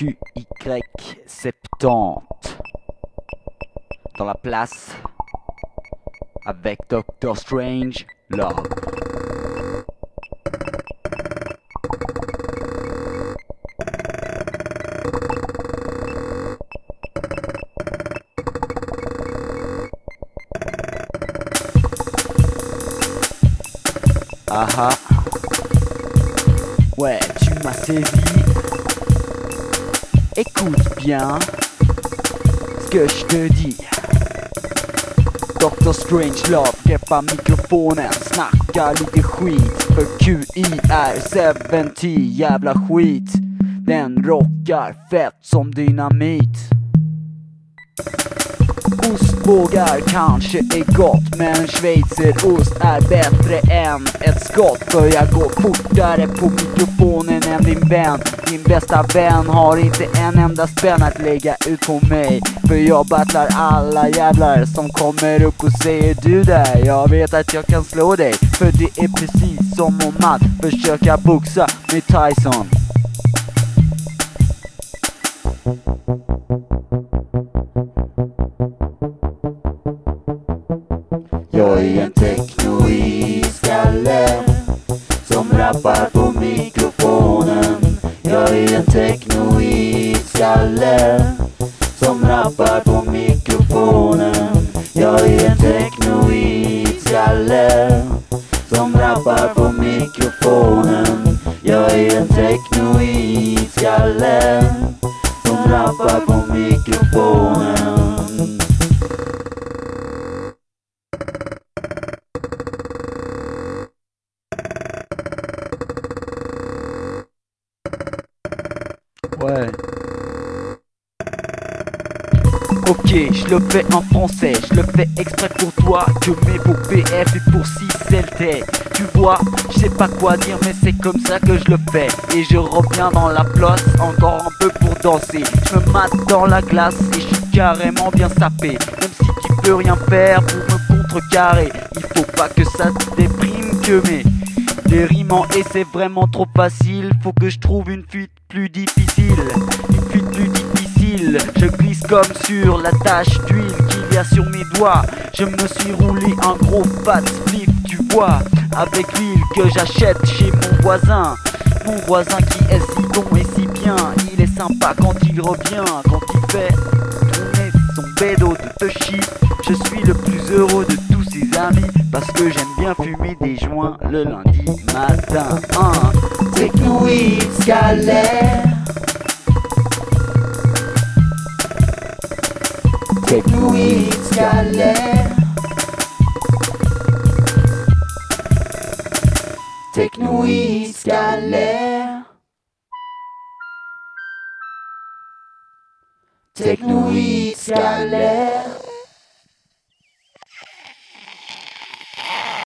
QY70 dans la place avec Doctor Strange Love. Ah ah. Ouais, tu m'as saisi. Écoute bien ce que je te dis. Doctor Strange Love, greppa mikrofonen, snacka lite skit. För QIR70, jävla skit. Den rockar fett som dynamit. Ostbågar kanske är gott, men schweizerost är bättre än ett skott. För jag går fortare på mikrofonen än din vän. Din bästa vän har inte en enda spänn att lägga ut på mig. För jag battlar alla jävlar som kommer upp och säger du där. Jag vet att jag kan slå dig, för det är precis som om att försöka boxa med Tyson. Jag är en techno-i-skalle som rappar på mikrofonen. Jag är en techno-i-skalle som rappar på mikrofonen. Jag är en techno-i-skalle som rappar på mikrofonen. Jag är en techno-i-skalle som rappar på mikrofonen. Ouais. Ok, je le fais en français, je le fais exprès pour toi. Que mes beaux PF et pour 6 LT. Tu vois, je sais pas quoi dire, mais c'est comme ça que je le fais. Et je reviens dans la place, encore un peu pour danser. Je me mate dans la glace et je suis carrément bien sapé. Même si tu peux rien faire pour me contrecarrer. Il faut pas que ça te déprime que les rimes en et c'est vraiment trop facile. Faut que je trouve une fuite plus difficile. Une fuite plus difficile. Je glisse comme sur la tache d'huile qu'il y a sur mes doigts. Je me suis roulé un gros fat spliff, tu vois, avec l'huile que j'achète chez mon voisin. Mon voisin qui est si bon et si bien. Il est sympa quand il revient, quand il fait tourner son bédo de Toshi. Je suis le plus heureux de tous ses amis, parce que j'aime bien fumer des joints le lundi matin. Techno-i-scalaire, techno-i-scalaire, techno-i-scalaire, techno-i-scalaire.